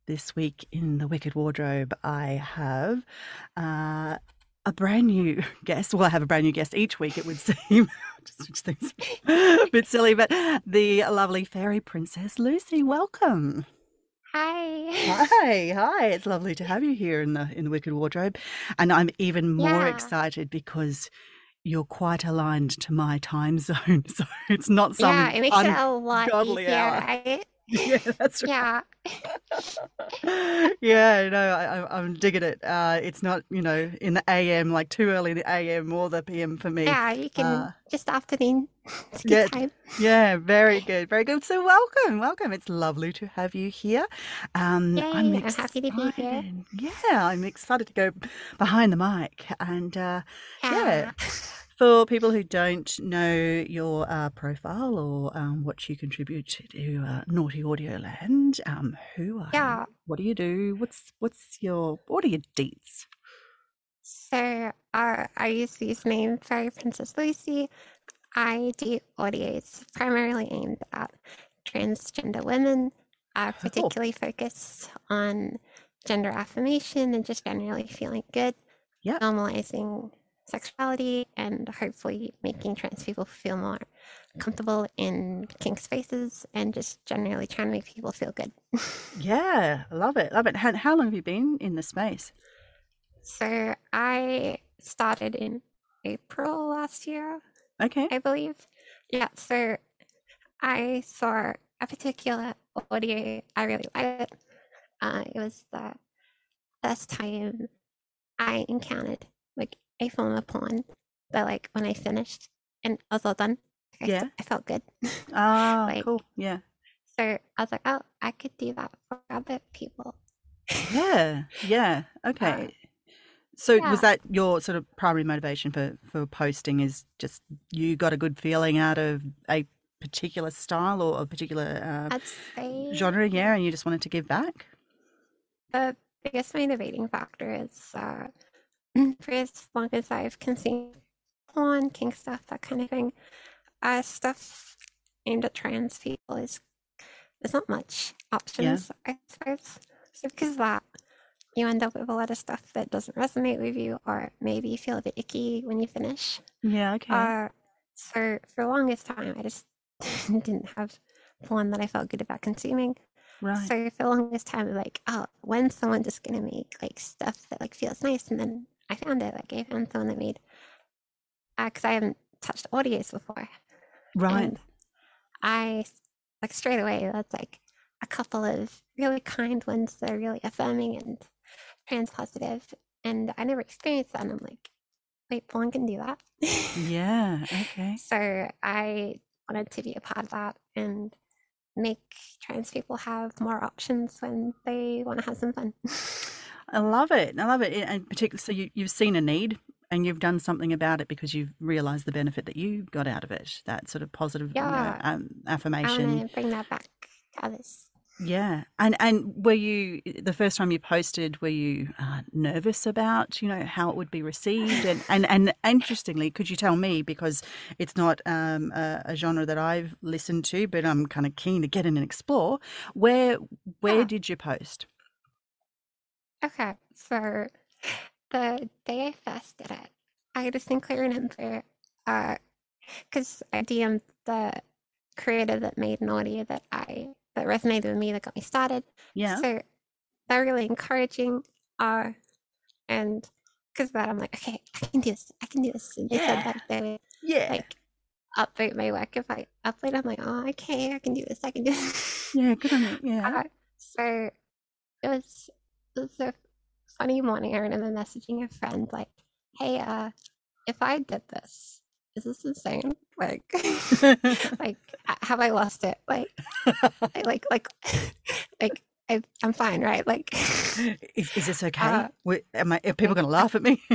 This week in the Wicked Wardrobe, I have a brand new guest. Well, I have a brand new guest each week, it would seem. Which seems a bit silly, but the lovely fairy princess Lucy. Welcome. Hi. Hi. It's lovely to have you here in the Wicked Wardrobe, and I'm even more Yeah. excited because you're quite aligned to my time zone, so it's not Yeah, some it makes it a lot ungodly easier, hour. right? Yeah, that's Yeah. Yeah, no, I'm digging it. It's not, in the AM, like too early in the AM or the PM for me. Yeah, you can Uh, just afternoon. It's a good yeah, time. yeah, very good, very good. So welcome. It's lovely to have you here. I'm Yay, I'm happy to be here. excited. Yeah, I'm excited to go behind the mic and yeah. Yeah. For people who don't know your profile or what you contribute to Naughty Audio Land, who are you? Yeah. What do you do? What are your deets? So I use the username Fairy Princess Lucy. I do audios primarily aimed at transgender women, Oh, particularly focused on gender affirmation and just generally feeling good, yeah, normalizing sexuality, and hopefully making trans people feel more comfortable in kink spaces and just generally trying to make people feel good. yeah, I love it, love it. How long have you been in the space? So I started in April last year, Okay, I believe. Yeah, so I saw a particular audio, I really liked it. It was the first time I encountered like a form of porn that like when I finished and I was all done, like, yeah. I felt good. Ah, Like, cool. Yeah, so I was like, oh, I could do that for other people. yeah, yeah. uh, Okay. So was yeah, that your sort of primary motivation for posting? Is just you got a good feeling out of a particular style or a particular I'd say genre, yeah, and you just wanted to give back? the biggest motivating factor is for as long as I've consumed porn, kink stuff, that kind of thing, stuff aimed at trans people is there's not much Yeah. options, I suppose. So because of that, you end up with a lot of stuff that doesn't resonate with you, or maybe you feel a bit icky when you finish. Yeah, okay. Uh, so for the longest time, I just didn't have one that I felt good about consuming. Right. So for the longest time, like, oh, when's someone just gonna make like stuff that like feels nice? And then I found it. Like I found someone that made, because I haven't touched audios before, Right. and I like straight away. That's like a couple of really kind ones that are really affirming and trans positive, and I never experienced that. And I'm like, wait, porn can do that. Yeah, okay. So I wanted to be a part of that and make trans people have more options when they want to have some fun. I love it. I love it. And particularly, so you've seen a need and you've done something about it because you've realized the benefit that you got out of it, that sort of positive, Yeah, I want affirmation. to bring that back to others. Yeah. And were you the first time you posted, were you nervous about, how it would be received? And interestingly, could you tell me, because it's not a genre that I've listened to, but I'm kind of keen to get in and explore, where Yeah. did you post? Okay. So the day I first did it, I distinctly remember because I DM'd the creator that made an audio that resonated with me, that got me started. Yeah. So they're really encouraging. And because of that, I'm like, okay, I can do this. I can do this. And they said Yeah. like they would Yeah. like upvote my work if I upload. I'm like, oh, okay, I can do this. I can do this. Yeah, good on you. Yeah. So it was a funny morning. I remember messaging a friend like, hey, if I did this, is this insane? Like, like, have I lost it? Like, like, I'm fine, right? Like, Is this uh, okay? Are people like, going to laugh at me?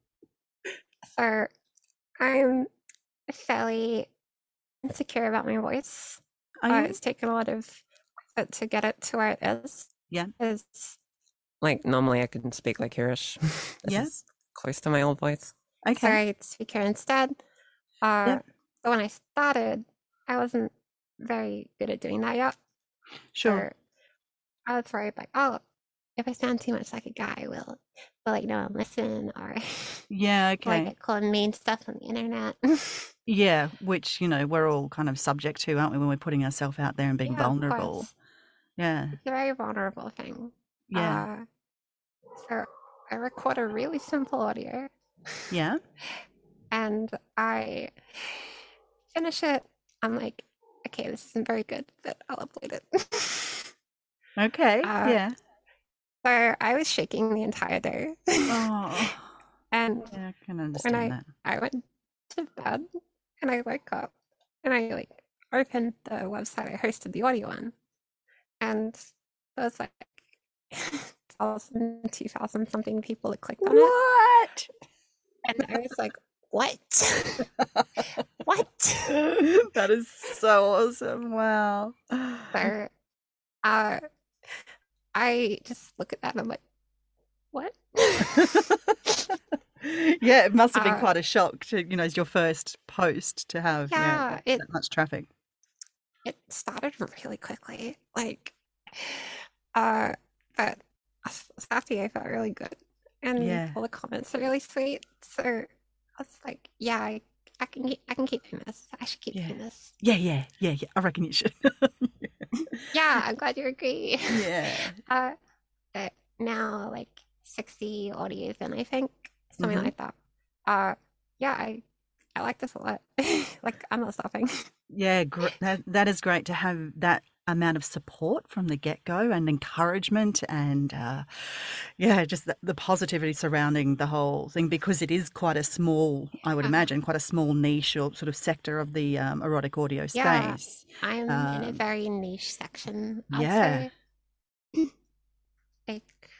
so I'm fairly insecure about my voice. Are you? It's taken a lot of effort to get it to where it is. Yeah. It's Like normally I can speak like Irish. This Yeah. is close to my old voice. so Okay. I speak here instead. Uh, Yep. but when I started, I wasn't very good at doing that yet. Sure. So I was worried, like, oh, if I sound too much like a guy, will like no one listen, or Yeah, will I okay. get called mean stuff on the internet? Yeah, which, we're all kind of subject to, aren't we, when we're putting ourselves out there and being Yeah, of vulnerable. course. Yeah, It's a very vulnerable thing. yeah, So I record a really simple audio yeah. and I finish it. I'm like, okay, this isn't very good, but I'll upload it. Okay, uh, yeah. so I was shaking the entire day. Oh, And yeah, I can when understand that. I went to bed and I woke up and I like opened the website I hosted the audio on, and there was like 1,000, 2,000 something people that clicked on it. What? And I was like, what? What? That is so awesome. Wow. So I just look at that and I'm like, what? Yeah, it must have been Uh, quite a shock to, as your first post to have, yeah, that much traffic. it started really quickly. Like, but Safi, I felt really good. And Yeah. all the comments are really sweet. So I was like, yeah, I can keep doing this. I should keep Yeah. doing this. Yeah. I reckon you should. Yeah, I'm glad you agree. Yeah. But now like 60 audios in, I think, something Mhm. like that. Yeah, I like this a lot. Like, I'm not stopping. Yeah, that is great to have that amount of support from the get-go and encouragement and just the positivity surrounding the whole thing, because it is quite a small, I would imagine, quite a small niche or sort of sector of the erotic audio Yeah, space. I'm in a very niche section, I'd Yeah. say. Like,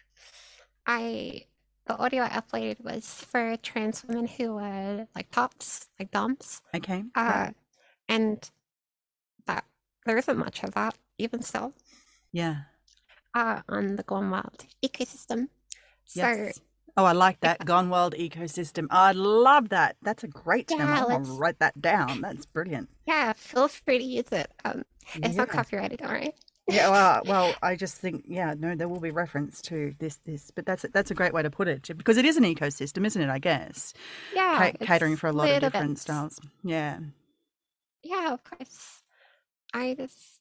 the audio I uploaded was for trans women who were like tops, like DOMs. Okay. Yeah. And that there isn't much of that, even still, Yeah. on the Gone Wild ecosystem. So Yes. Oh, I like that. Gone Wild ecosystem. I love that. That's a great term. yeah, I want to write that down. That's brilliant. yeah, feel free to use it. It's not Yeah. copyrighted, all right? Yeah, well, I just think, no, there will be reference to this, but that's a great way to put it, because it is an ecosystem, isn't it? I guess. Yeah, Catering it's for a lot of lit different events. styles. Yeah. Yeah, of course. I just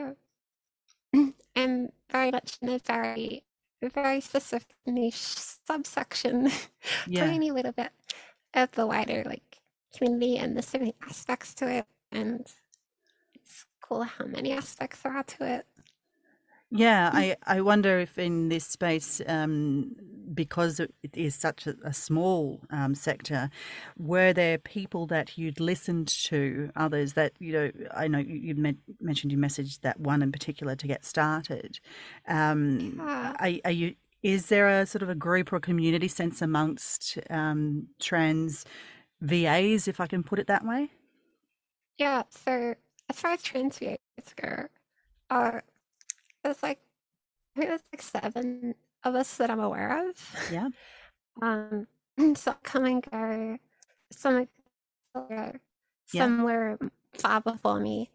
am very much in a very specific niche subsection, Yeah. tiny little bit of the wider like community and the different aspects to it, and it's cool how many aspects there are to it. Yeah, I wonder if in this space, because it is such a small sector, were there people that you'd listened to, others that, I know you mentioned you messaged that one in particular to get started. Yeah. Is there a sort of a group or community sense amongst trans VAs, if I can put it that way? Yeah, so as far as trans VAs go, there's like, I think there's like 7 of us that I'm aware of. Yeah. Some come and go, some go, Yeah. some were far before me.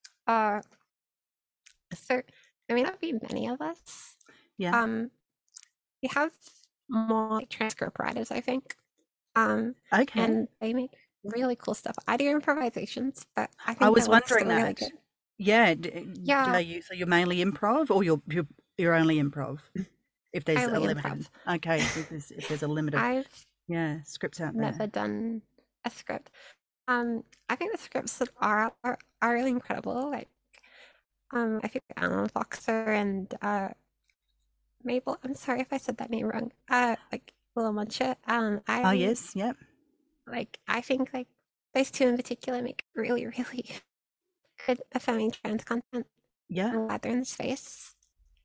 So there may not be many of us. Yeah. We have more like transcript writers, I think. Okay. And they make really cool stuff. I do improvisations, but I I think was their work's wondering still really that. good. Yeah. Yeah. So you're mainly improv, or you're only improv? If there's a Only limited, improv. okay, if there's a limited, I've scripts out never there. done a script. I think the scripts that are really incredible. Like, I think Alan Foxer and Mabel. I'm sorry if I said that name wrong. Like Willa Muncher. Oh yes, yep. Like, I think like those two in particular make really, really good affirming trans content. Yeah. I'm glad they're in the space.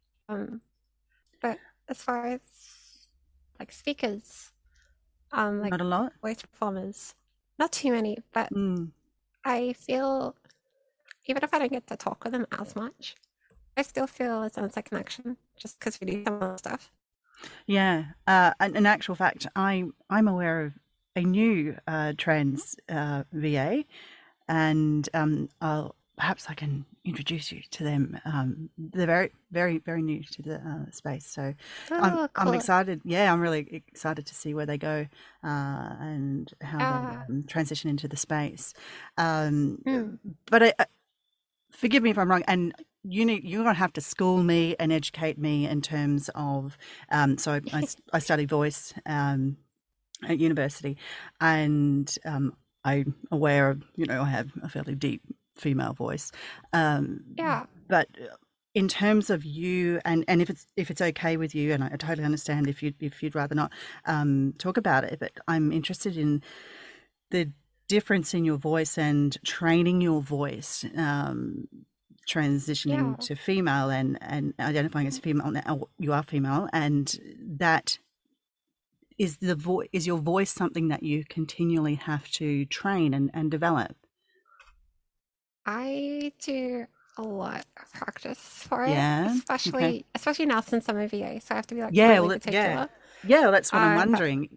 But as far as like speakers, like Not a lot. voice performers, not too many, but I feel, even if I don't get to talk with them as much, I still feel a sense of connection just because we do some of the stuff. Yeah. In actual fact, I'm aware of a new trans VA, and perhaps I can introduce you to them. They're very, very, very new to the space, so Oh, I'm cool. excited. Yeah, I'm really excited to see where they go and how Uh, they transition into the space. Um, mm, but forgive me if I'm wrong, and you're going to have to school me and educate me in terms of. So I study voice at university, and I'm aware of, I have a fairly deep female voice, um, yeah. but in terms of you, and if it's okay with you, and I totally understand if you'd rather not talk about it, but I'm interested in the difference in your voice and training your voice, transitioning Yeah. to female and identifying as female now. You are female, and that is your voice something that you continually have to train and develop? I do a lot of practice for it, Yeah. Okay. especially now since I'm a VA, so I have to be like Yeah. really Well, yeah. particular. Yeah. Well, that's what I'm But wondering.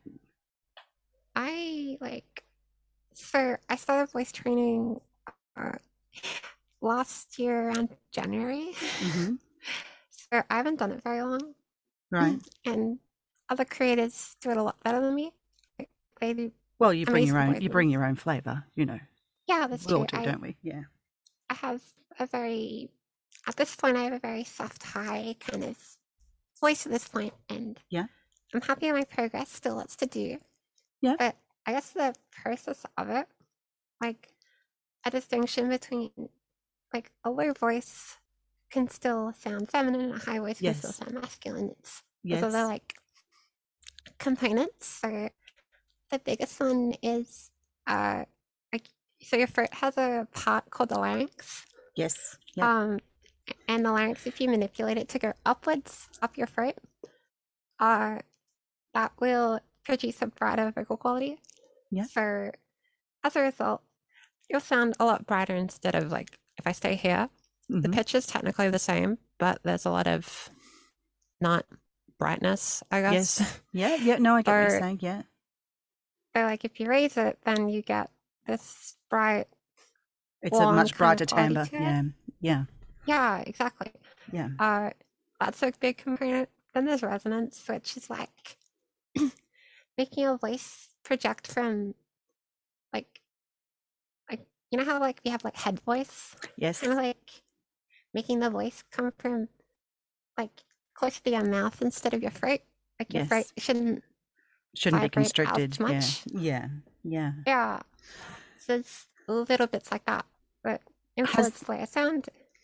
I like so I started voice training uh, last year around January. Hmm. So I haven't done it very long, Right. and other creators do it a lot better than me. Like, they do Well, you bring amazing you voices. bring your own flavor. Yeah, that's We all true. do, don't we? Yeah. I have a very at this point I have a very soft, high kind of voice at this point, and Yeah. I'm happy with my progress. Still lots to do, Yeah. but I guess the process of it, like a distinction between like a low voice can still sound feminine, a high voice can still Yes. sound masculine. It's those other Yes. like components. So the biggest one is like so your throat has a part called the larynx. Yes. Yep. Um and the larynx, if you manipulate it to go upwards up your throat, uh that will produce a brighter vocal quality. Yeah. So as a result, you'll sound a lot brighter instead of like if I stay here, the Hmm. pitch is technically the same, but there's a lot of not brightness, I guess. Yes. Yeah. Yeah. No, I get what you're Or saying. Yeah. so like if you raise it, then you get this bright, It's a warm much kind of brighter quality timbre. to it. Yeah. Yeah. Yeah, exactly. Yeah. Uh, that's a big component. Then there's resonance, which is like making your voice project from like you know how like we have like head voice, Yes. kind of like making the voice come from like close to your mouth instead of your throat. Like your throat Yes. shouldn't Shouldn't be vibrate constricted. as Yeah. much. Yeah. Yeah. Yeah, so it's little bits like that, but Has influence the way I sound.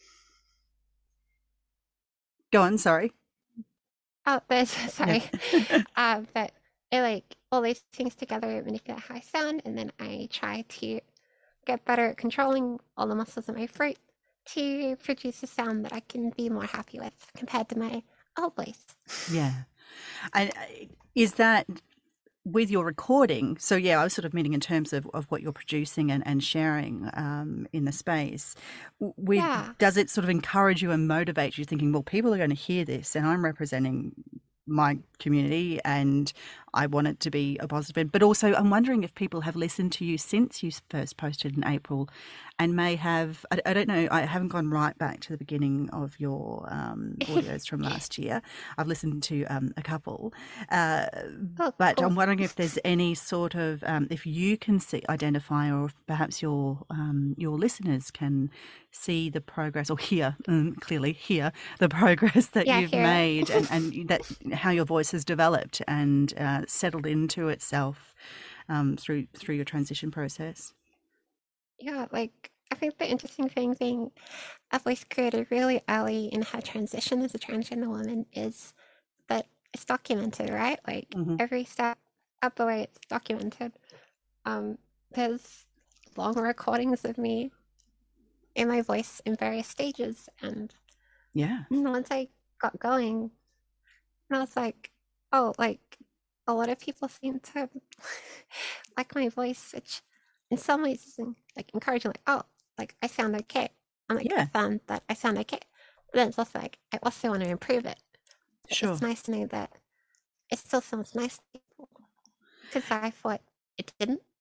Go on. Sorry. Oh, there's Yeah. sorry. But I like all these things together manipulate how I sound, and then I try to get better at controlling all the muscles in my throat to produce a sound that I can be more happy with compared to my old voice. Yeah. And is that with your recording? So yeah, I was sort of meaning in terms of what you're producing and sharing in the space. Yeah. Does it sort of encourage you and motivate you, thinking, well, people are going to hear this, and I'm representing my community, and I want it to be a positive. But also, I'm wondering if people have listened to you since you first posted in April, and may have. I don't know. I haven't gone right back to the beginning of your audios from last year. I've listened to a couple, Oh, but cool. I'm wondering if there's any sort of if you can identify, or if perhaps your listeners can see the progress or clearly hear the progress that Yeah, you've hear made, it. and that how your voice has developed and settled into itself through your transition process. Yeah, like I think the interesting thing being a voice creator really early in her transition as a transgender woman is that it's documented, right? Like Hmm. every step of the way it's documented. There's long recordings of me in my voice in various stages, and Yeah. once I got going, I was like, oh, like a lot of people seem to like my voice, which in some ways is like encouraging, like, oh, like I sound okay. I'm like, I Yeah. found that I sound okay. But then it's also like, I also want to improve it. Sure. It's nice to know that it still sounds nice to people because I thought it didn't.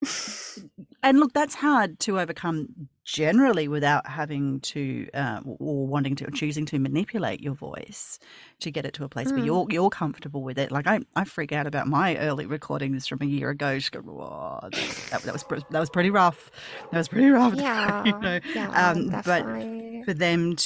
And look, that's hard to overcome generally without having to or wanting to or choosing to manipulate your voice to get it to a place where you're comfortable with it. Like I freak out about my early recordings from a year ago. Just go, "Whoa, that was pretty rough. That was pretty rough." Yeah, yeah, definitely. But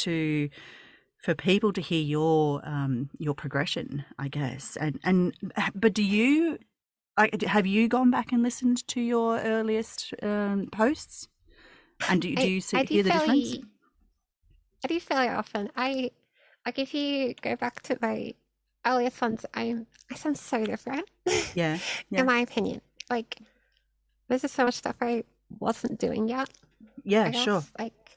for people to hear your progression, I guess, but do you? Like, have you gone back and listened to your earliest posts? And do you hear the difference? I do fairly often. Like if you go back to my earliest ones, I sound so different. Yeah. In my opinion, like there's just so much stuff I wasn't doing yet. Yeah, sure. Like,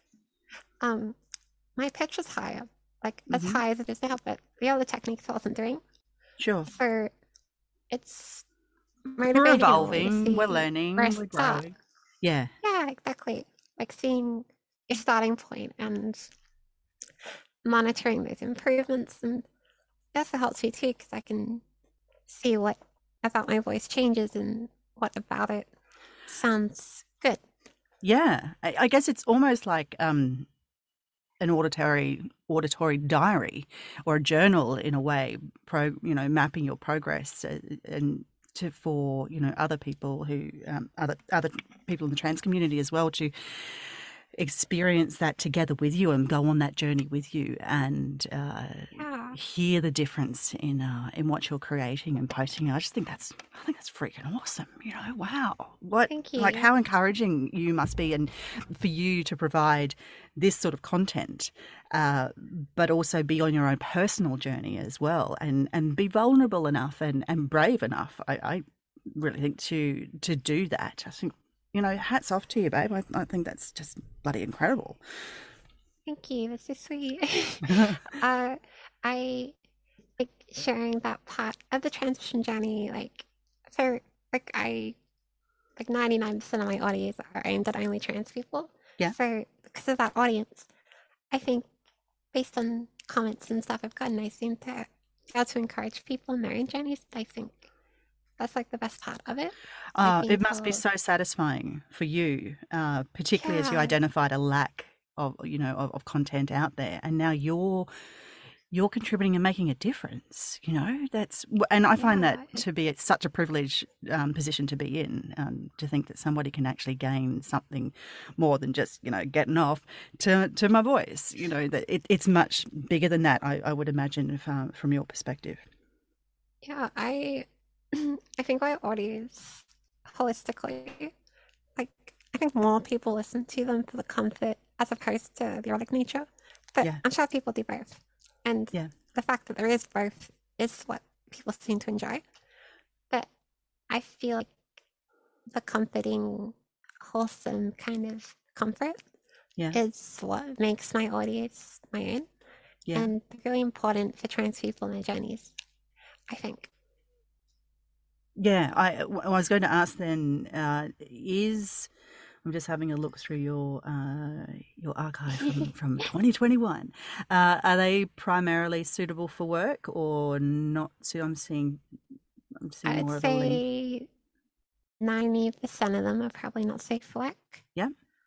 my pitch was higher, like as high as it is now, but the other techniques I wasn't doing. Sure. So it's we're evolving, we're learning, we're growing. Yeah. Yeah, exactly. Like seeing your starting point and monitoring those improvements, and that helps me too because I can see what about my voice changes and what about it sounds good. Yeah, I guess it's almost like an auditory diary or a journal in a way, mapping your progress and for other people who other people in the trans community as well to experience that together with you and go on that journey with you and hear the difference in what you're creating and posting. I think that's freaking awesome. Wow, Thank you. Like how encouraging you must be, and for you to provide this sort of content, but also be on your own personal journey as well, and be vulnerable enough and brave enough. I really think to do that. I think. Hats off to you, babe. I think that's just bloody incredible. Thank you. That's so sweet. I like sharing that part of the transition journey. Like, so, like 99% of my audience are aimed at only trans people. Yeah. So, because of that audience, I think based on comments and stuff I've gotten, I seem to be able to encourage people in their own journeys. I think that's like the best part of it. It must be so satisfying for you, particularly as you identified a lack of of content out there, and now you're contributing and making a difference. And I find that to be such a privileged position to be in, to think that somebody can actually gain something more than just getting off to my voice. That it's much bigger than that. I would imagine from your perspective. Yeah, I think my audience, holistically, like I think more people listen to them for the comfort as opposed to the erotic nature. But I'm sure people do both. And the fact that there is both is what people seem to enjoy. But I feel like the comforting, wholesome kind of comfort is what makes my audience my own. Yeah. And really important for trans people in their journeys, I think. Yeah, I was going to ask then, I'm just having a look through your archive from 2021. Are they primarily suitable for work or not? So I'm seeing more of a link. 90% of them are probably not safe for work. Yeah.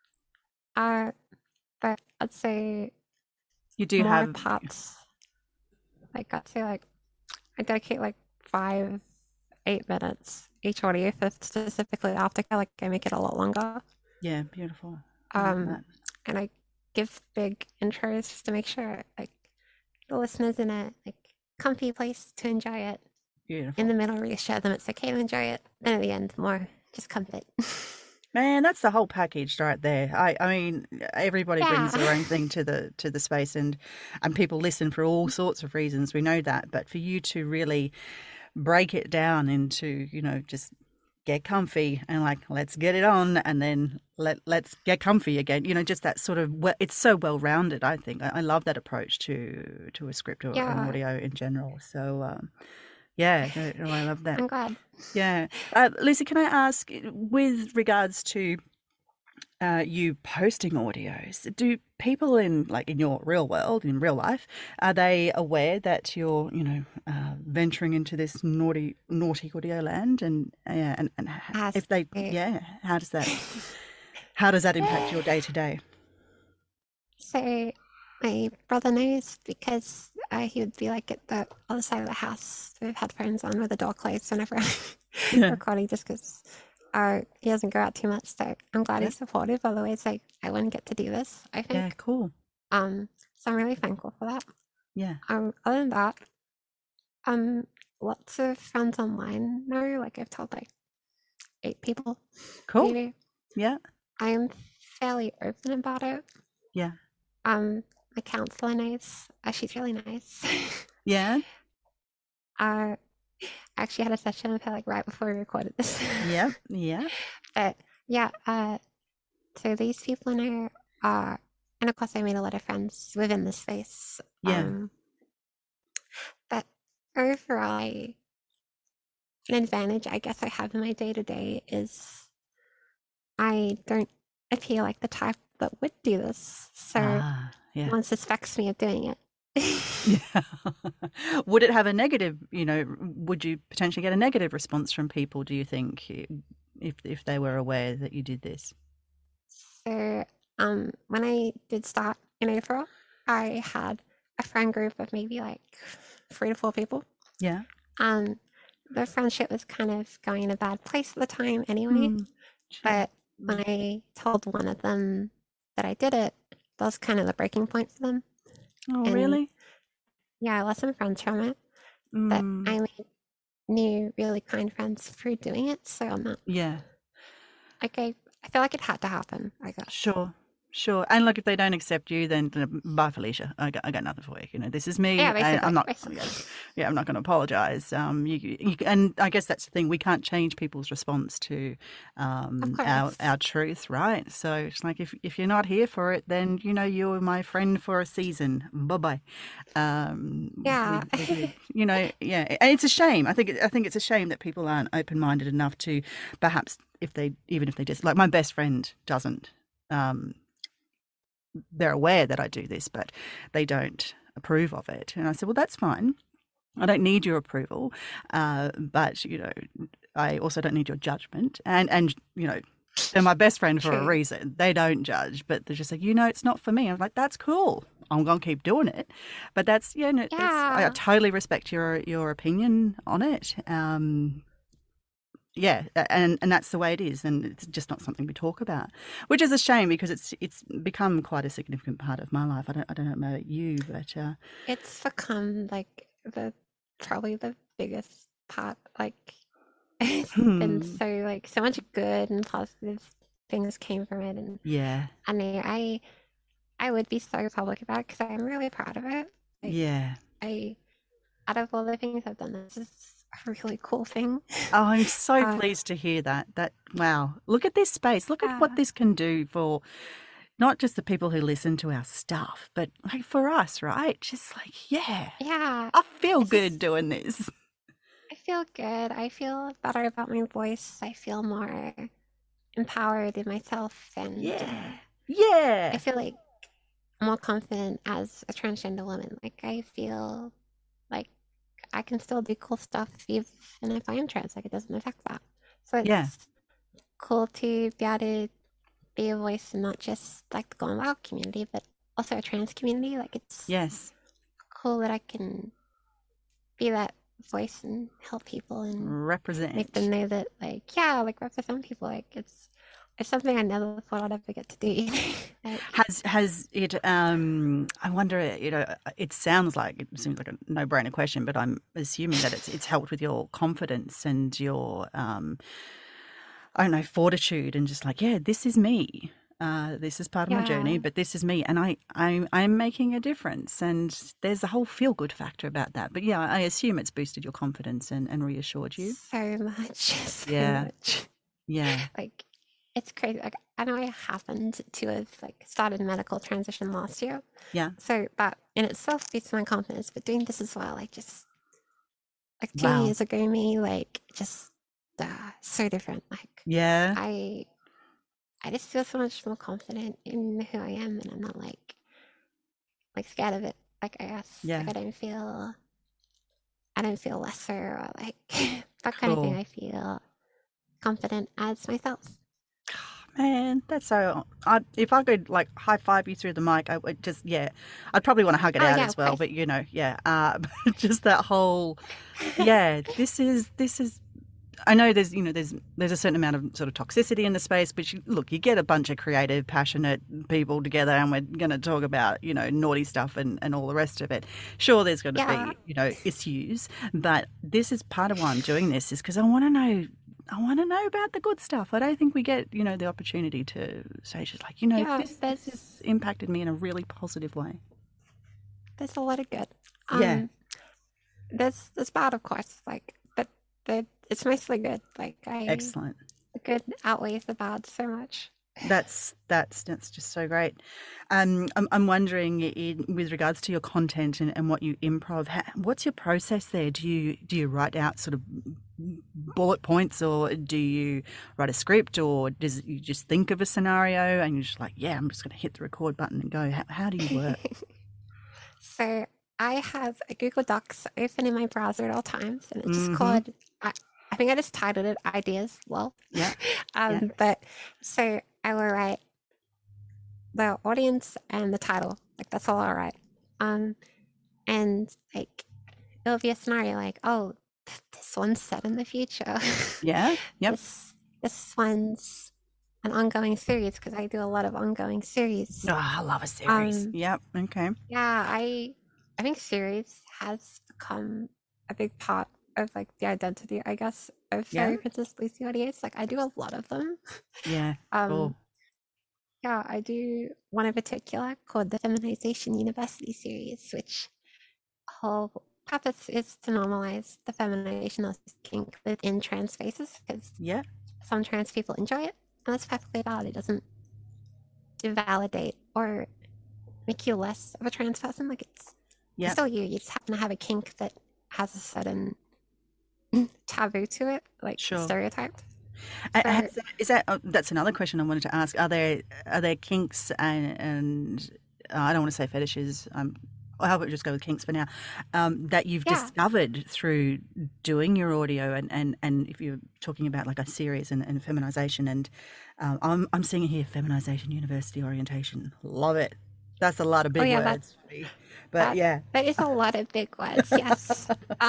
But I'd say you do more have parts. Like I'd say I dedicate 5-8 minutes each audio for specifically aftercare. Like I make it a lot longer. Yeah, beautiful. And I give big intros just to make sure the listeners in a comfy place to enjoy it. Beautiful. In the middle, reassure them it's okay to enjoy it. And at the end, more just comfort. Man, that's the whole package right there. I mean, everybody brings their own thing to the space, and people listen for all sorts of reasons. We know that, but for you to really break it down into just get comfy and let's get it on, and then let's get comfy again. Just that sort of it's so well rounded. I think I love that approach to a script or an audio in general. So. I love that. I'm glad. Yeah. Lisa, can I ask, with regards to you posting audios, people in your real world, in real life, are they aware that you're, venturing into this naughty audio land? And As if they, a- yeah, how does that impact your day to day? So my brother knows because he would be like at the other side of the house with headphones on with the door closed whenever I'm Yeah, recording, just because he doesn't go out too much. So I'm glad yeah, he's supportive. Otherwise, I wouldn't get to do this, I yeah, think. cool. So I'm really thankful for that. Yeah, Other than that, lots of friends online know. Like I've told like 8 people, cool. maybe. Yeah, I am fairly open about it. yeah, My counselor knows. She's really nice. yeah, I actually had a session with her like right before we recorded this. yeah, yeah, But yeah, so these people know, and of course I made a lot of friends within the space. yeah. But overall, an advantage I guess I have in my day to day is I don't appear like the type that would do this. So Yeah. no one suspects me of doing it. Yeah. Would it have a negative, would you potentially get a negative response from people, do you think, if they were aware that you did this? So when I did start in April, I had a friend group of maybe like 3 to 4 people. Yeah. The friendship was kind of going in a bad place at the time anyway. Sure. But when I told one of them that I did it, that was kind of the breaking point for them. Oh, And really? yeah, I lost some friends from it. But I made new, really kind friends through doing it. So I'm not Yeah. like I feel like it had to happen, I guess. Sure. And look, if they don't accept you, then bye, Felicia. I got nothing for you. This is me. Yeah, And I'm not. basically. Yeah, I'm not going to apologise. And I guess that's the thing. We can't change people's response to Of course. our truth, right? So it's like if you're not here for it, then you're my friend for a season. Bye bye. Yeah. Yeah. And it's a shame. I think it's a shame that people aren't open minded enough to perhaps even if they just like my best friend doesn't. They're aware that I do this, but they don't approve of it. And I said, well, that's fine. I don't need your approval, but I also don't need your judgment. And they're my best friend for a True. reason. They don't judge, but they're just like, it's not for me. I'm like, that's cool. I'm going to keep doing it. But that's I totally respect your opinion on it. Yeah, and that's the way it is, and it's just not something we talk about, which is a shame because it's become quite a significant part of my life. I don't know about you, but It's become like probably the biggest part. Like it's been so much good and positive things came from it, and yeah, I would be so public about it because I'm really proud of it. Like, yeah. Out of all the things I've done, this is a really cool thing. Oh, I'm so pleased to hear that. Wow, look at this space. Look at what this can do for not just the people who listen to our stuff, but like for us, right? Just like, yeah, I feel good doing this. I feel good. I feel better about my voice. I feel more empowered in myself, and yeah. I feel like more confident as a transgender woman. Like I feel like I can still do cool stuff even if I am trans. Like it doesn't affect that. So it's cool to be able to be a voice in not just like the Gone Wild community, but also a trans community. Like it's cool that I can be that voice and help people and represent, make them know that represent people. Like it's something I never thought I'd ever get to do. Has it? I wonder. It seems like a no-brainer question, but I'm assuming that it's helped with your confidence and your I don't know, fortitude, and just like, this is me. This is part of my journey, but this is me, and I'm making a difference. And there's a whole feel-good factor about that. But yeah, I assume it's boosted your confidence and reassured you. So much. Much. Yeah. Like it's crazy. Like I know I happened to have started medical transition last year. Yeah. So that in itself boosts my confidence. But doing this as well, 2 years ago, me just so different. I I just feel so much more confident in who I am, and I'm not like scared of it. Like I guess Yeah. like I don't feel lesser or like that kind of thing. Sure. I feel confident as myself. Man, that's so. If I could like high five you through the mic, I would just, yeah, I'd probably want to hug it Oh out yeah, as of well. course. But yeah, just that whole, yeah. This is. I know there's a certain amount of sort of toxicity in the space, but look, you get a bunch of creative, passionate people together, and we're going to talk about naughty stuff and all the rest of it. Sure, there's going to Yeah. be issues, but this is part of why I'm doing this, is because I want to know. I want to know about the good stuff. I don't think we get, the opportunity to say, just like, Yeah, this has impacted me in a really positive way. there's a lot of good. Yeah. There's bad, of course, like, but it's mostly good. Like Excellent. the good outweighs the bad so much. That's just so great. I'm wondering, with regards to your content and what you improv, what's your process there? Do you write out sort of bullet points, or do you write a script, or does you just think of a scenario and you're just like, yeah, I'm just going to hit the record button and go? How do you work? So I have a Google Docs open in my browser at all times, and it's just called. I think I just titled it "Ideas." Well, Yeah. But so I will write the audience and the title. Like that's all I write. And like it'll be a scenario like, oh, this one's set in the future. Yeah. Yep. This one's an ongoing series because I do a lot of ongoing series. Oh, I love a series. Yep. Okay. Yeah, I think series has become a big part of like the identity, I guess, of Fairy Princess Lucy audios. Like I do a lot of them. Yeah. Cool. Yeah, I do one in particular called the Feminization University series, which whole purpose is to normalize the feminization of kink within trans spaces, because some trans people enjoy it, and that's perfectly valid. It doesn't devalidate or make you less of a trans person. Like it's still you. You just happen to have a kink that has a certain taboo to it, like stereotyped. Is that that's another question I wanted to ask? Are there kinks and I don't want to say fetishes. How about just go with kinks for now? That you've discovered through doing your audio, and if you're talking about like a series and feminization, and I'm seeing it here, feminization, university orientation. Love it. That's a lot of big words. But that is a lot of big words. Yes.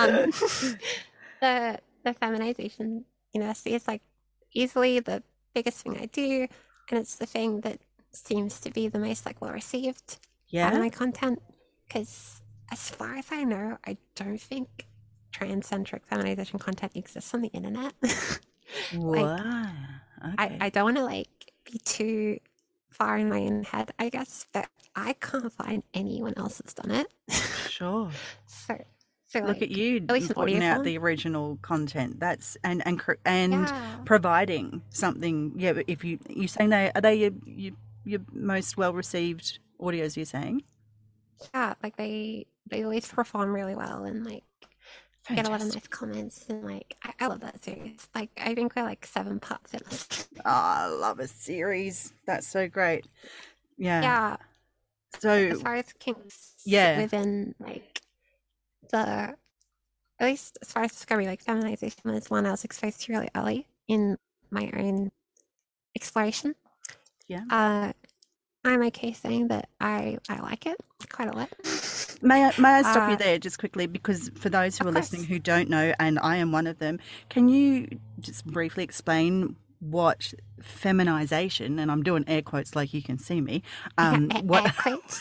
The feminization university is like easily the biggest thing I do, and it's the thing that seems to be the most like well received out of my content, because as far as I know, I don't think trans-centric feminization content exists on the internet. Wow. Okay. I don't want to like be too far in my own head, I guess, but I can't find anyone else that's done it. Sure. So look at you putting out the original content. That's and providing something. Yeah, if you're saying are they your most well received audios? You're saying, yeah, like they always perform really well, and like get a lot of nice comments, and like I love that series. Like I think we're like 7 parts in it. Oh, I love a series. That's so great. Yeah. So as far as kinks, within like at least as far as discovery, like feminization is one I was exposed to really early in my own exploration. Yeah. I'm okay saying that I like it quite a lot. May I stop you there just quickly, because for those who are listening who don't know, and I am one of them, can you just briefly explain what feminization, and I'm doing air quotes like you can see me, what air quotes.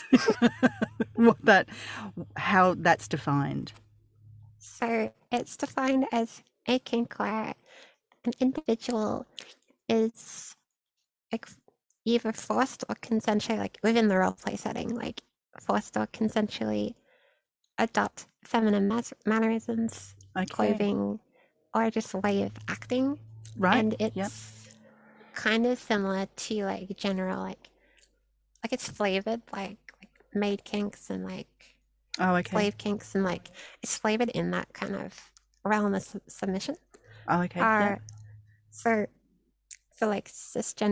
how that's defined? So it's defined as a kink where an individual is like either forced or consensually, like within the roleplay setting, like forced or consensually adopt feminine mannerisms, clothing, or just a way of acting. Right. And it's kind of similar to like general like it's flavored like maid kinks and like slave kinks, and like it's flavored in that kind of realm of submission. Oh, okay. So like cisgendered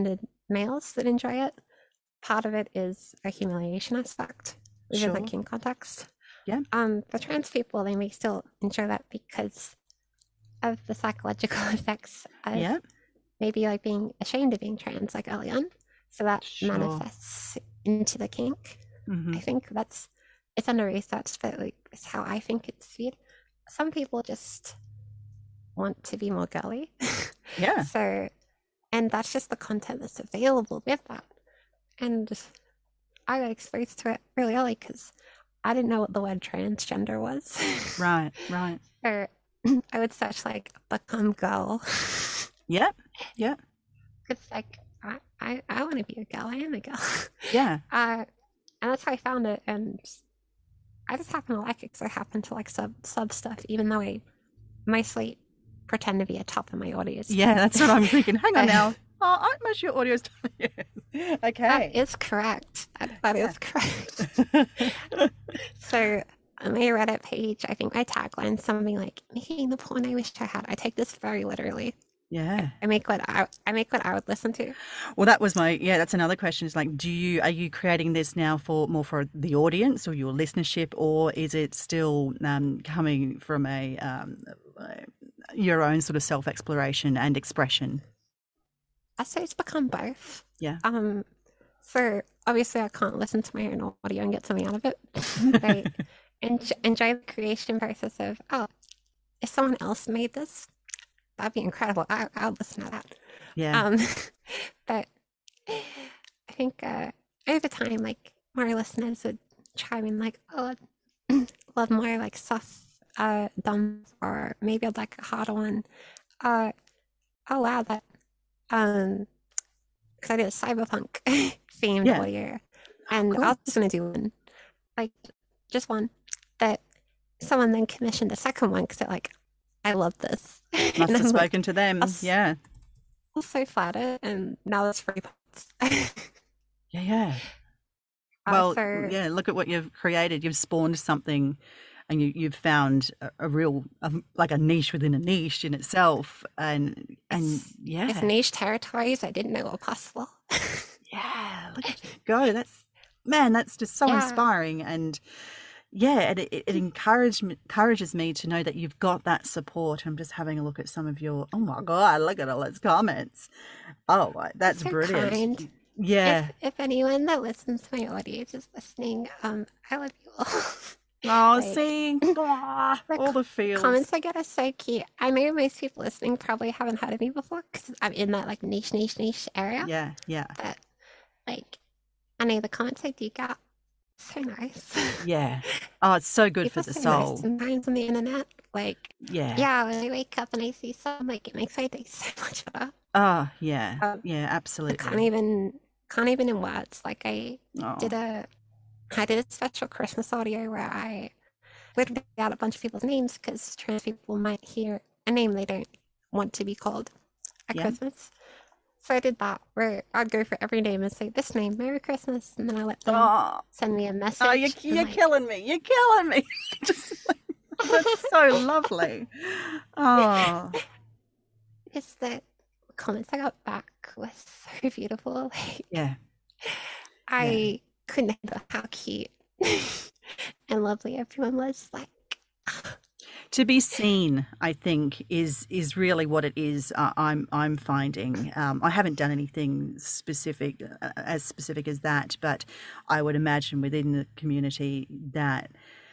males that enjoy it. Part of it is a humiliation aspect within the Sure. kink context. Yeah. For trans people, they may still enjoy that because of the psychological effects of Yeah. maybe like being ashamed of being trans, like early on. So that Sure. manifests into the kink. Mm-hmm. I think it's under research, but like it's how I think it's viewed. Some people just want to be more girly. Yeah. So, and that's just the content that's available with that. And I got exposed to it really early because I didn't know what the word transgender was. Right. Right. Or I would search like become girl. Yep. Yep. It's like I want to be a girl. I am a girl. Yeah. And that's how I found it, and I just happen to like it because I happen to like sub stuff, even though I mostly pretend to be a top of my audience. Yeah. That's what I'm thinking. Hang on now. Oh, most of your audio's okay. That is correct. That is correct. So on my Reddit page, I think my tagline is something like "making the porn I wish I had." I take this very literally. Yeah. I make what I would listen to. Well, that was that's another question. Is like, are you creating this now more for the audience or your listenership, or is it still coming from your own sort of self-exploration and expression? I say it's become both. Yeah. So obviously I can't listen to my own audio and get something out of it. I enjoy the creation process of, if someone else made this, that'd be incredible. I'll listen to that. Yeah. But I think over time, like more listeners would chime in, like, "Oh, I'd love more like soft, dumb, or maybe I'd like a harder one." Oh wow, that because I did a cyberpunk themed Yeah. audio, and Cool. I was just gonna do one, like just one that someone then commissioned a second one because they're like, "I love this." Must And have I'm like, spoken to them. Yeah. I'm so flattered, and now it's 3 parts. Yeah. Well, so yeah. Look at what you've created. You've spawned something, and you've found a real like a niche within a niche in itself. And it's yeah, niche territories I didn't know were possible. yeah. Look at you go. That's just so Yeah. inspiring. And yeah, and it encourages me to know that you've got that support. I'm just having a look at some of your. Oh my God! Look at all those comments. Oh, that's So brilliant. kind. Yeah. If anyone that listens to my audience is listening, I love you all. Oh, Like, see, all the feels. Comments I get are so cute. I know most people listening probably haven't heard of me before because I'm in that like niche area. Yeah, yeah, But like, I know the comments I do get, so nice. yeah. Oh, it's so good People for the are so nice soul. sometimes on the internet. Like, Yeah. when I wake up and I see something, like it makes my day so much better. Oh, yeah, I yeah, absolutely. can't even in words. Like I did a special Christmas audio where I would read out a bunch of people's names because trans people might hear a name they don't want to be called at Christmas. So I did that where I'd go for every name and say this name, Merry Christmas, and then I let them send me a message. Oh, you're killing me! You're killing me! That's so lovely. Oh, It's the comments I got back was so beautiful. Like, yeah. I couldn't handle how cute and lovely everyone was. Like, to be seen, I think, is really what it is. I'm finding. I haven't done anything specific as that, but I would imagine within the community that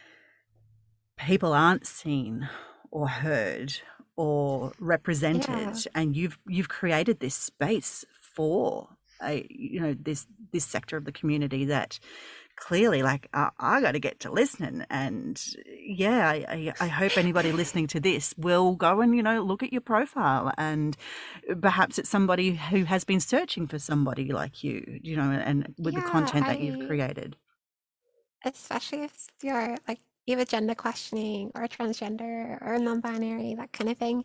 people aren't seen or heard or represented, and you've created this space for this sector of the community that clearly, like, I got to get to listening. And I hope anybody listening to this will go and look at your profile, and perhaps it's somebody who has been searching for somebody like you, and with the content that you've created, especially if you're like either gender questioning or transgender or non-binary, that kind of thing.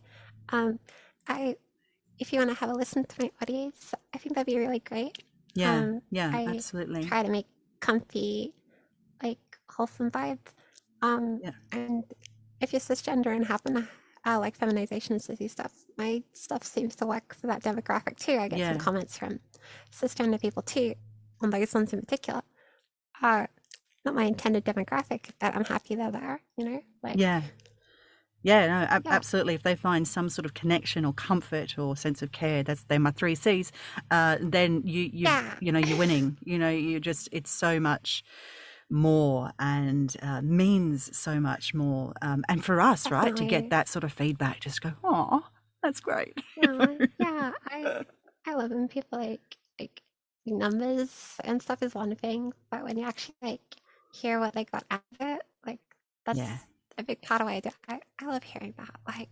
If you want to have a listen to my audience, I think that'd be really great. Absolutely. Try to make comfy, like wholesome vibes. And if you're cisgender and happen to like feminization and sissy stuff, my stuff seems to work for that demographic too. I get some Yeah. comments from cisgender people too, on those ones in particular. Not my intended demographic, but I'm happy they're there, Like, Yeah. Yeah, no, Yeah. absolutely. If they find some sort of connection or comfort or sense of care, they're my 3 C's. Then you're winning. It's so much more and means so much more. And for us, right, to Definitely. get that sort of feedback, just go, oh, that's great. Yeah, I love when people like numbers and stuff is one thing, but when you actually hear what they got out of it, that's Yeah. a big part of what I do. I love hearing that.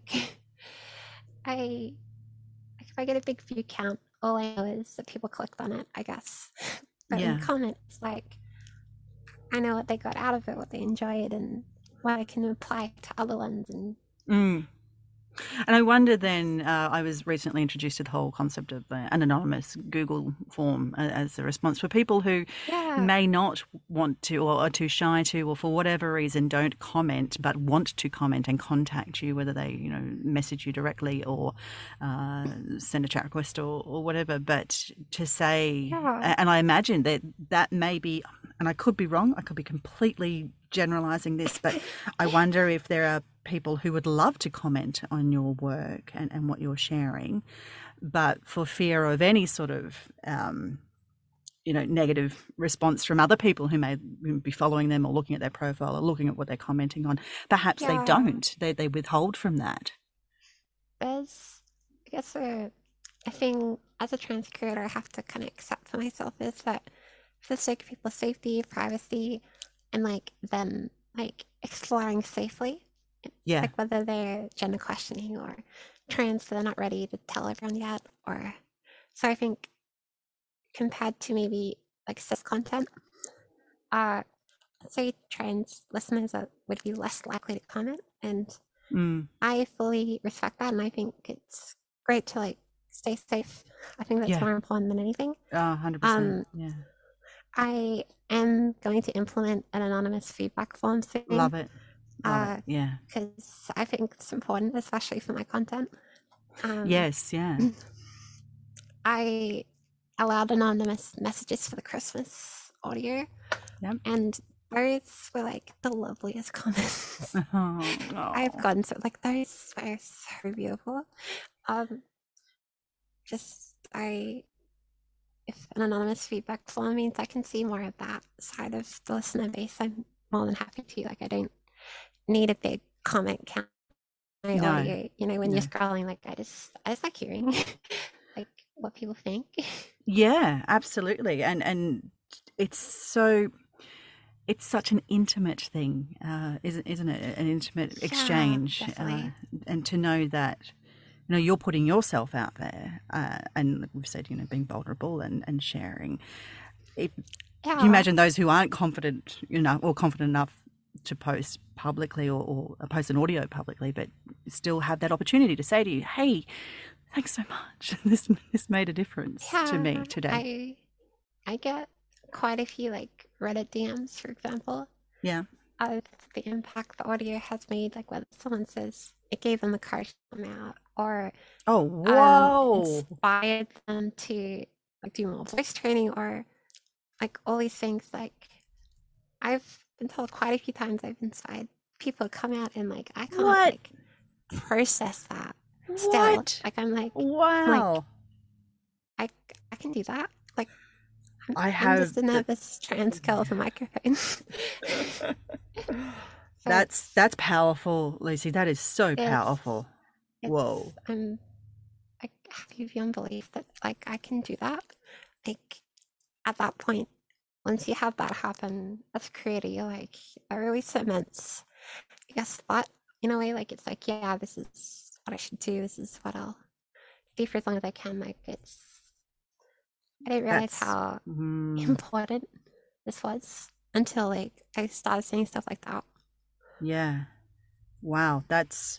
If I get a big view count, all I know is that people clicked on it, I guess. But Yeah. in comments, I know what they got out of it, what they enjoyed, and what I can apply to other ones. And And I wonder then, I was recently introduced to the whole concept of an anonymous Google form as a response for people who may not want to or are too shy to, or for whatever reason don't comment but want to comment and contact you, whether they message you directly or send a chat request or whatever. But to say, and I imagine that may be, and I could be wrong, I could be completely generalizing this, but I wonder if there are people who would love to comment on your work and what you're sharing, but for fear of any sort of negative response from other people who may be following them or looking at their profile or looking at what they're commenting on, perhaps they don't. They withhold from that. There's, I guess, a thing as a trans creator I have to kind of accept for myself is that for the sake of people's safety, privacy, and them exploring safely, whether they're gender questioning or trans, so they're not ready to tell everyone yet, or so I think compared to maybe cis content, say trans listeners would be less likely to comment, and I fully respect that, and I think it's great to stay safe. I think that's more important than anything. 100%. Yeah. I am going to implement an anonymous feedback form soon. Love it. Yeah. Because I think it's important, especially for my content. Yes, yeah. I allowed anonymous messages for the Christmas audio. Yep. And those were the loveliest comments Oh. I've gotten. So those were so beautiful. If an anonymous feedback form means I can see more of that side of the listener base, I'm more than happy to. I don't need a big comment count on my audio. When you're scrolling, I just like hearing what people think. Yeah, absolutely. And it's such an intimate thing, isn't it? An intimate exchange, and to know that you're putting yourself out there, and we've said being vulnerable and sharing. Can you imagine those who aren't confident, or confident enough to post publicly or post an audio publicly, but still have that opportunity to say to you, "Hey, thanks so much. This made a difference to me today." I get quite a few Reddit DMs, for example. Yeah. Of the impact the audio has made, whether someone says it gave them the courage to come out, or inspired them to do more voice training, or all these things. I've been told quite a few times I've inspired people to come out, and I can't process that still. I'm wow. I can do that. I'm just a nervous trans girl with a microphone. That's powerful, Lucy. That is so powerful. Whoa. I'm happy beyond belief that I can do that. At that point, once you have that happen as a creator, you're it really cements, I guess, that in a way. It's this is what I should do. This is what I'll do for as long as I can. I didn't realize how important this was until I started saying stuff like that. Yeah. Wow. That's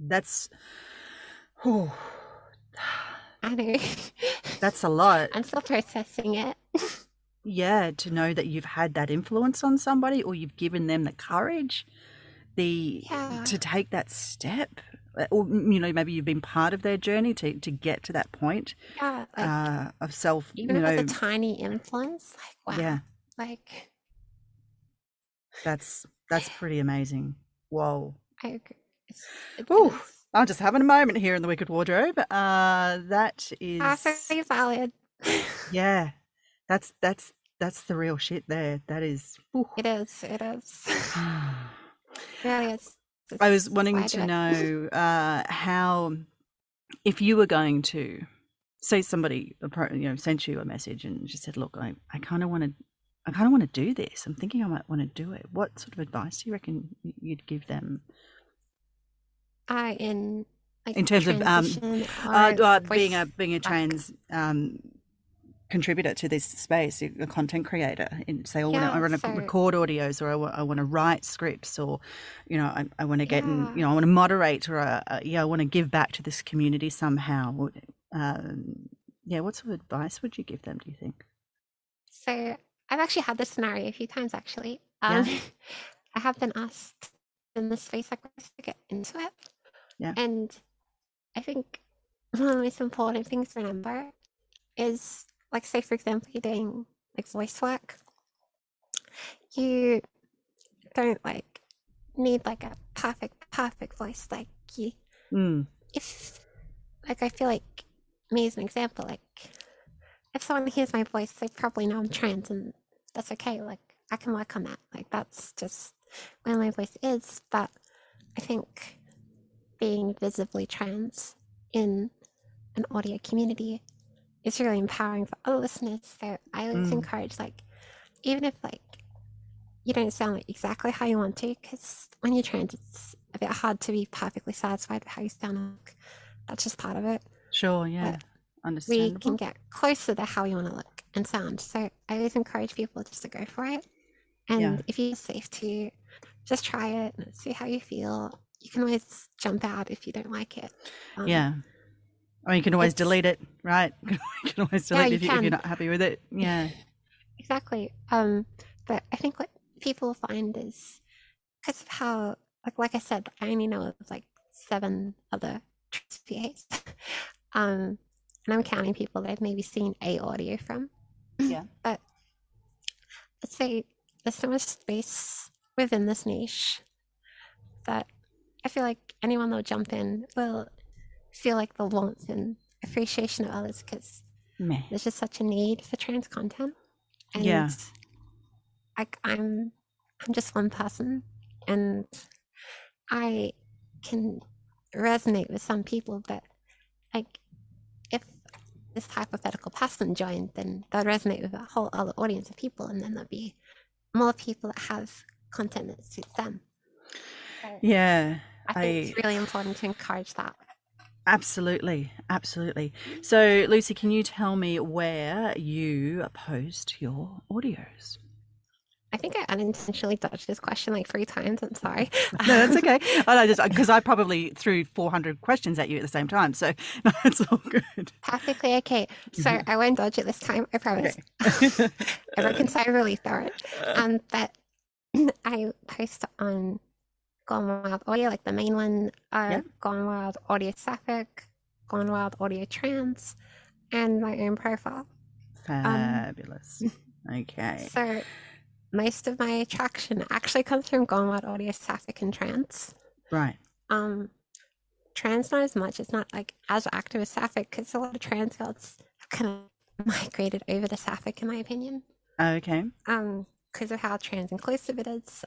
I know. That's a lot. I'm still processing it. Yeah, to know that you've had that influence on somebody, or you've given them the courage to take that step. or maybe you've been part of their journey to get to that point Yeah, like of self. even if it's a tiny influence, like wow, Yeah, like that's pretty amazing. Whoa. I agree. It Ooh, is I'm just having a moment here in the Wicked Wardrobe. That is, absolutely valid. yeah, that's the real shit there. That is. Ooh. It is. It is. It really is. I was It's wanting why I to do it. know how, if you were going to say somebody sent you a message and just said, look, I kind of want to do this. I'm thinking I might want to do it. What sort of advice do you reckon you'd give them? In like In terms of transition or being voice a trans contributor to this space, a content creator, and say, I want to record audios, or I want to write scripts, or I want to get in, I want to moderate, or I want to give back to this community somehow. What sort of advice would you give them, do you think? So I've actually had this scenario a few times actually. Yeah. I have been asked in this space like to get into it. Yeah. And I think one of the most important things to remember is, like, say for example, you're doing like voice work. You don't like need like a perfect voice. Like if like I feel like me as an example, like if someone hears my voice, they probably know I'm trans, and that's okay. Like I can work on that. Like that's just where my voice is. But I think being visibly trans in an audio community is really empowering for other listeners. So I always encourage, like, even if like you don't sound like exactly how you want to, because when you're trans, it's a bit hard to be perfectly satisfied with how you sound. Like, that's just part of it. Sure, yeah. But Understandable. we can get closer to how you want to look and sound. So I always encourage people just to go for it. And if you're safe to, just try it and see how you feel. You can always jump out if you don't like it. Yeah. Or you can always delete it, right? You can always delete it if you're not happy with it. Yeah. Exactly. But I think what people find is, because of how, like I said, I only know of like 7 other trans PAs. And I'm counting people that I've maybe seen a audio from. Yeah. But let's say there's so much space within this niche that I feel like anyone that'll jump in will feel like the warmth and appreciation of others, because there's just such a need for trans content. And I'm just one person, and I can resonate with some people, but like if this hypothetical person joined, then they'll resonate with a whole other audience of people, and then there'll be more people that have content that suits them. So I think it's really important to encourage that. Absolutely. So Lucy, can you tell me where you post your audios? I think I unintentionally dodged this question like 3 times. I'm sorry. No, that's okay. Because I probably threw 400 questions at you at the same time, so no, it's all good. Perfectly okay. So I won't dodge it this time, I promise. Okay. I reconcile really thorough. But I post on Gone Wild Audio, like the main one, Gone Wild Audio Sapphic, Gone Wild Audio Trans, and my own profile. Fabulous. Okay. So most of my traction actually comes from Gone Wild Audio Sapphic and Trans. Right. Trans not as much. It's not like as active as Sapphic, because a lot of trans girls have kind of migrated over to Sapphic, in my opinion. Okay. Because of how trans inclusive it is.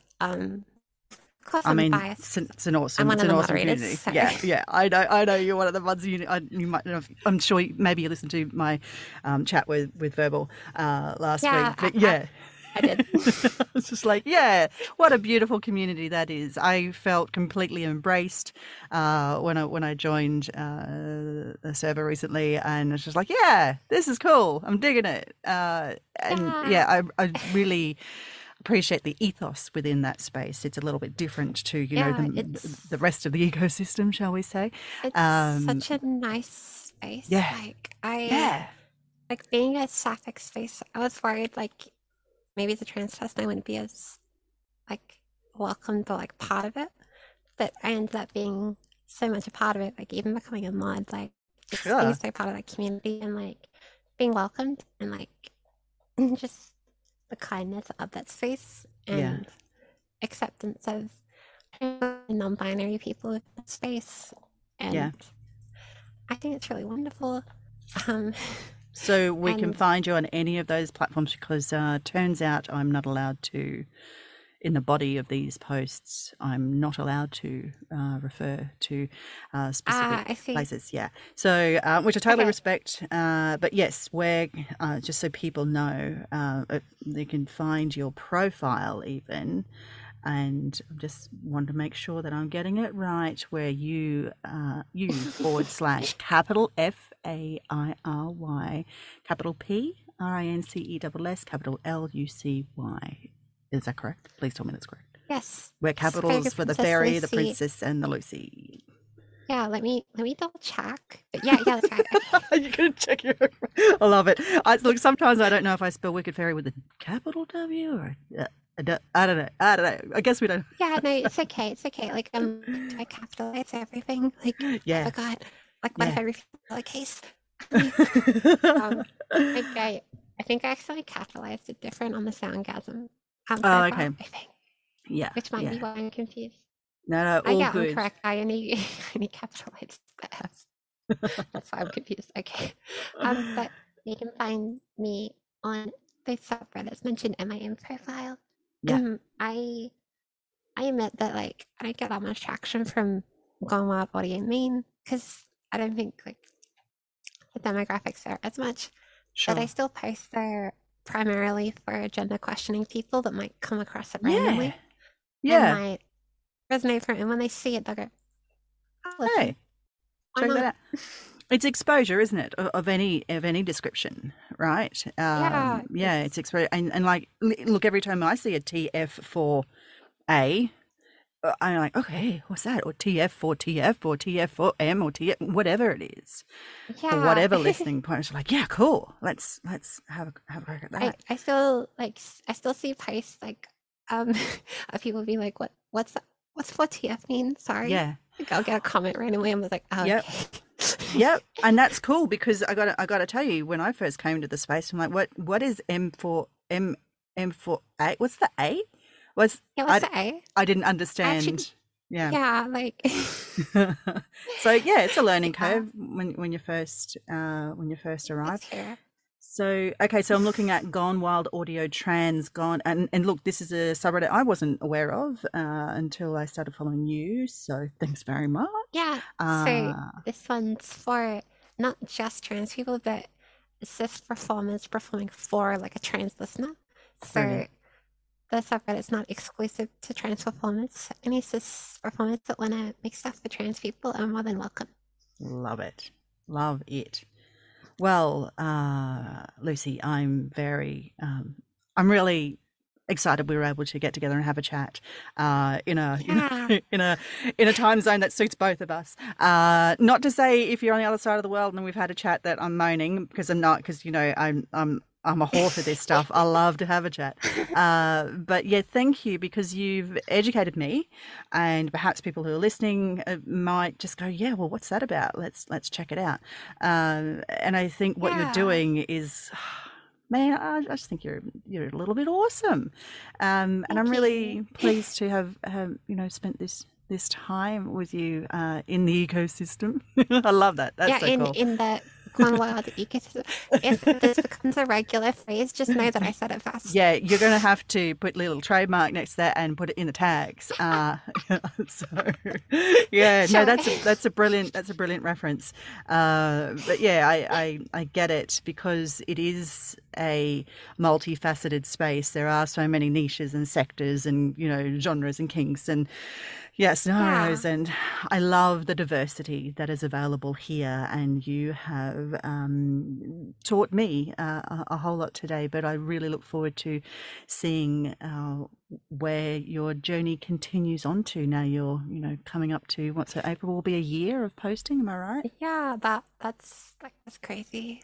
I mean, it's an awesome community. So. Yeah. I know you're one of the ones. You might. I'm sure. Maybe you listened to my chat with Verbal last week. But I did. It's just like, what a beautiful community that is. I felt completely embraced when I joined the server recently, and it's just like, this is cool. I'm digging it. I really appreciate the ethos within that space. It's a little bit different to the rest of the ecosystem, shall we say? It's such a nice space. Like being a Sapphic space, I was worried like maybe as a trans person I wouldn't be as like welcomed or like part of it, but I ended up being so much a part of it, like even becoming a mod, like just being Sure. so part of that community and like being welcomed and like just the kindness of that space Yeah. and acceptance of non-binary people in that space. And Yeah. I think it's really wonderful. Um, So we can and find you on any of those platforms because turns out I'm not allowed to, in the body of these posts, I'm not allowed to refer to specific I see. places. Yeah. So, which I totally Okay. respect. But yes, where, just so people know, they can find your profile even. And I just want to make sure that I'm getting it right. Where you / capital FAIRY, capital PRINCESS, capital LUCY. Is that correct? Please tell me that's correct. Yes. Where capitals Fairy for the Princess fairy, the Lucy. princess, and the Lucy. Yeah, let me double check. But yeah, that's right. Okay. You can check your. I love it. Look, sometimes I don't know if I spell Wicked Fairy with a capital W or. I don't know. I guess we don't. Yeah, no, it's okay. It's okay. Like do I capitalize everything? Like Yeah. I forgot. Like what if Yeah. everything lowercase? Like I think I actually capitalized it different on the Soundgasm profile, okay. I think. Yeah. Which might yeah. be why I'm confused. No, all Yeah, good. I'm correct. I only capitalized the F. That's why I'm confused. Okay. But you can find me on the subreddits mentioned in my profile. Yeah. I admit that like I don't get that much traction from Gone Wild Audio Main because I don't think like the demographics are as much. Sure. But I still post there primarily for gender questioning people that might come across it randomly. Yeah. And might resonate from it. And when they see it, they'll go, "Oh, listen, Hey, why check not?" that out. It's exposure, isn't it, of any description, right? Yeah, it's exposure, and like, look, every time I see a TF for A, I'm like, okay, what's that? Or TF for TF, or TF for M, or TF, whatever it is, for yeah. whatever listening points. Like, yeah, cool. Let's have a crack at that. I still see posts like of people being like, what's 4TF mean? Sorry. Yeah. Like I'll get a comment randomly and was like, oh, Yep. okay. Yep, and that's cool because I got to tell you, when I first came to the space, I'm like, what is M for A? What's the A? What's the A? I didn't understand. Actually, yeah, like so yeah, it's a learning curve when you first arrive. So okay, so I'm looking at Gone Wild Audio Trans Gone, and look, this is a subreddit I wasn't aware of until I started following you. So thanks very much. Yeah. So this one's for not just trans people, but cis performers performing for like a trans listener. So Brilliant. the subreddit is not exclusive to trans performers. Any cis performers that want to make stuff for trans people are more than welcome. Love it. Love it. Well, Lucy, I'm really excited we were able to get together and have a chat in a time zone that suits both of us. Not to say if you're on the other side of the world and we've had a chat that I'm moaning, because I'm not, because I'm a whore for this stuff. I love to have a chat. But yeah, thank you, because you've educated me, and perhaps people who are listening might just go, yeah, well, what's that about? Let's check it out. And I think what you're doing is, man, I just think you're a little bit awesome. And I'm really pleased to have spent this time with you in the ecosystem. I love that. That's so cool. In the Gone Wild ecosystem. If this becomes a regular phrase, just know that I said it fast. Yeah, you're going to have to put a little trademark next to that and put it in the tags. So, yeah, no, that's a brilliant reference. But yeah, I get it, because it is a multifaceted space. There are so many niches and sectors and genres and kinks and scenarios, and I love the diversity that is available here, and you have taught me a whole lot today, but I really look forward to seeing where your journey continues on to. Now you're coming up to April will be a year of posting, am I right? Yeah, that's crazy.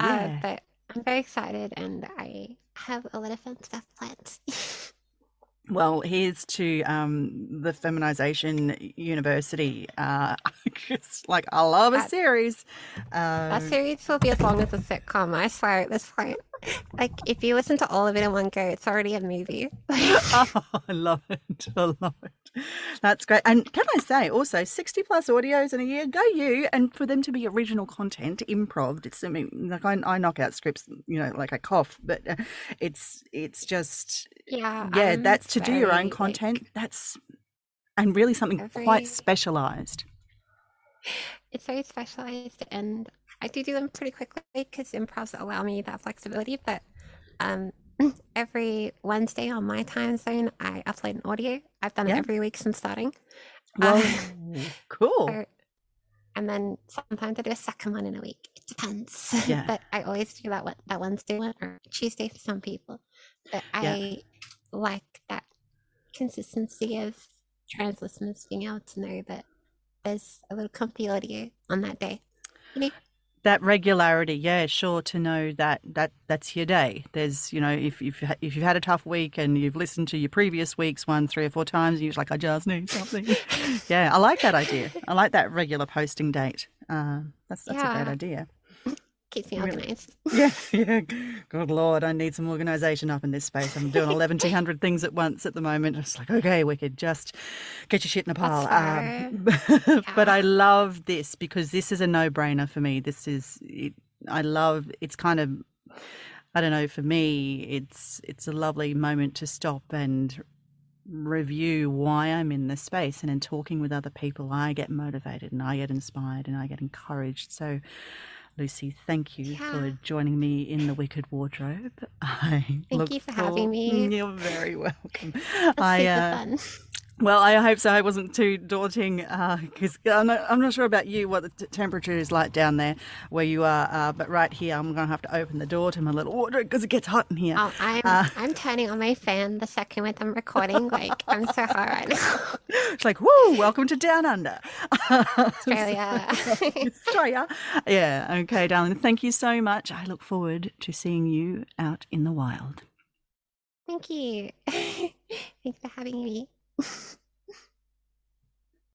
But I'm very excited, and I have a lot of fun stuff planned. Well, here's to the Feminization University. 'Cause, like, I love a That series. that series will be as long as a sitcom, I swear at this point. Like, if you listen to all of it in one go, it's already a movie. Oh, I love it. I love it. That's great. And can I say also 60 plus audios in a year, go you. And for them to be original content, improv, it's, I mean, like I knock out scripts, you know, like I cough, but it's just, Yeah, yeah, that's to do your own very, content. That's, and really something quite every specialized. it's very specialized, and I do them pretty quickly because improvs allow me that flexibility. But um, every Wednesday on my time zone, I upload an audio. I've done it Yeah. every week since starting. Well, Uh, cool. so- and then sometimes I do a second one in a week. It depends. Yeah. But I always do that Wednesday one or Tuesday for some people. But Yeah. I like that consistency of trans listeners being able to know that there's a little comfy audio on that day. You know? That regularity, yeah, sure, to know that's your day. There's, you know, if you've had a tough week and you've listened to your previous week's one 3 or 4 times, and you're just like, I just need something. Yeah, I like that idea. I like that regular posting date. That's a great Yeah. idea. Keeps me Really? organized. Yeah. Good Lord, I need some organisation up in this space. I'm doing 1,100 things at once at the moment. It's like, okay, we could just get your shit in a pile. But I love this because this is a no-brainer for me. This is, I love, it's kind of, I don't know, for me, it's a lovely moment to stop and review why I'm in this space. And in talking with other people, I get motivated and I get inspired and I get encouraged. So, Lucy, thank you for joining me in the Wicked Wardrobe. Thank you for having me. You're very welcome. Super fun. Well, I hope so. It wasn't too daunting because I'm not sure about you, what the temperature is like down there where you are. But right here, I'm going to have to open the door to my little wardrobe because it gets hot in here. Oh, I'm turning on my fan the second with I'm recording. Like, I'm so hot right now. It's like, woo, welcome to Down Under. Australia. Australia. Yeah, okay, darling. Thank you so much. I look forward to seeing you out in the wild. Thank you. Thanks for having me.